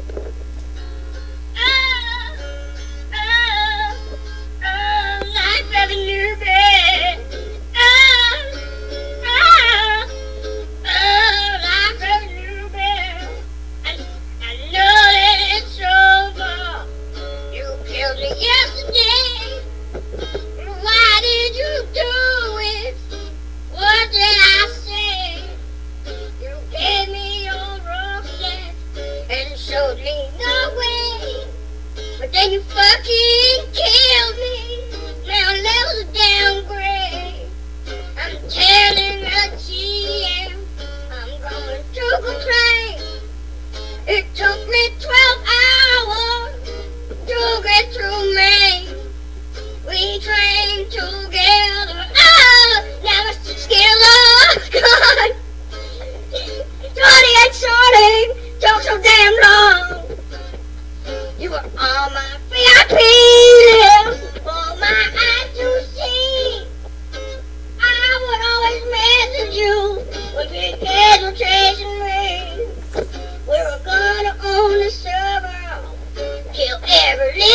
Life of a newbie. Life of a newbie. I know that it's over. You killed me yesterday. Why did you do it? What did I say? You gave me your roses and showed me the way. But then you fucking killed me. Now levels are downgrade. I'm telling the GM I'm going to complain. It took me 12 hours to get through Maine. We trained together. Now it's the skill of God. 28 shorty took so damn long. You were on my VIP list, for my eyes to see. I would always message you when your kids were chasing me. We were gonna own the server, kill every